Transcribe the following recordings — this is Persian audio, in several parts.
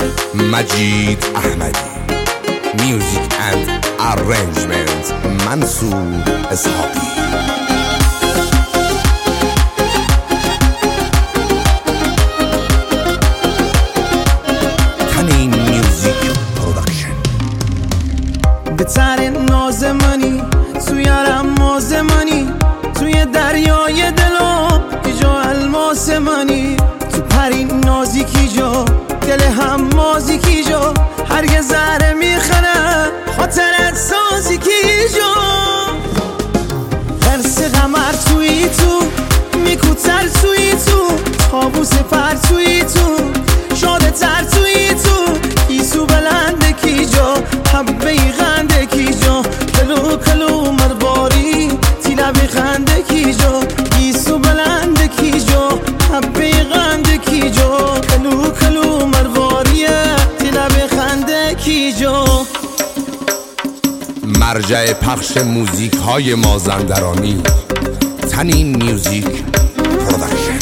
مجید احمدی. Music and Arrangement منصور اسحاقی. تنین میوزیک پرودکشن. بهتر نازمانی تو یارم مازمانی، توی دریای دلم که جا الماس منی، تو پرین نازیکی جا دل هم مازیکی جا، هرگز ذره میخنه خاطرت سازیکی جا. قرص قمر توی تو میکوتر توی تو، تابوس پر توی تو شاده تر توی تو، ایسو بلنده کی جا حبه غنده کی جا، کلو کلو مرباری تیلا بخنده کی جا، ایسو بلنده کی جا حبه غنده کی جا، کلو کلو مرباری تیلا بخنده کی جا. مرجع پخش موزیک های مازندرانی، تنین میوزیک پرودکشن.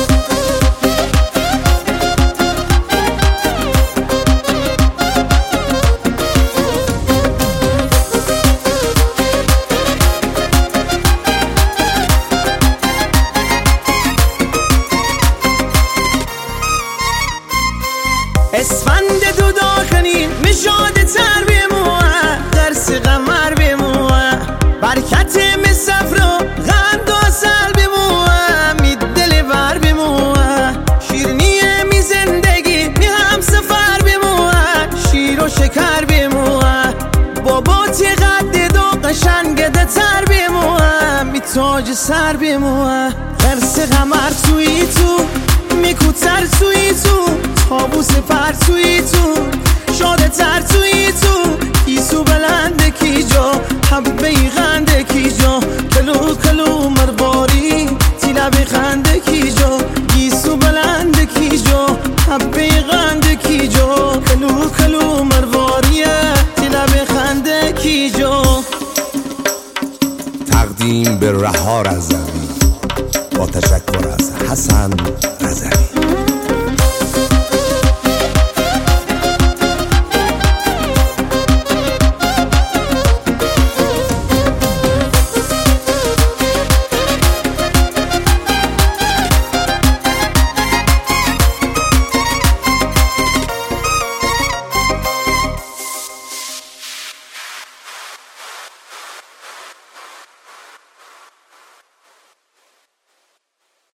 اسفند دو داخلی میشاد تر بموه، قرص قمر بموه، برکت مسفر و غند و اصل بموه، می دل بر بموه، شیرنیه می زندگی می هم سفر بموه، شیر و شکر بموه، بابا قد دو قشنگده تر بموه، می تاج سر بموه. قرص قمر توی تو میکوتر توی تو، تابوس پر توی تو شاده تر توی تو، ایسو بلنده کی جا حبه غنده کی جا، کلو کلو مرباری تیلا بخنده کی جا، ایسو بلنده کی جا حبه غنده کی جا، کلو کلو مرباری تیلا بخنده کی جا. تقدیم به رها رضوی با تشکر از حسن رضوی.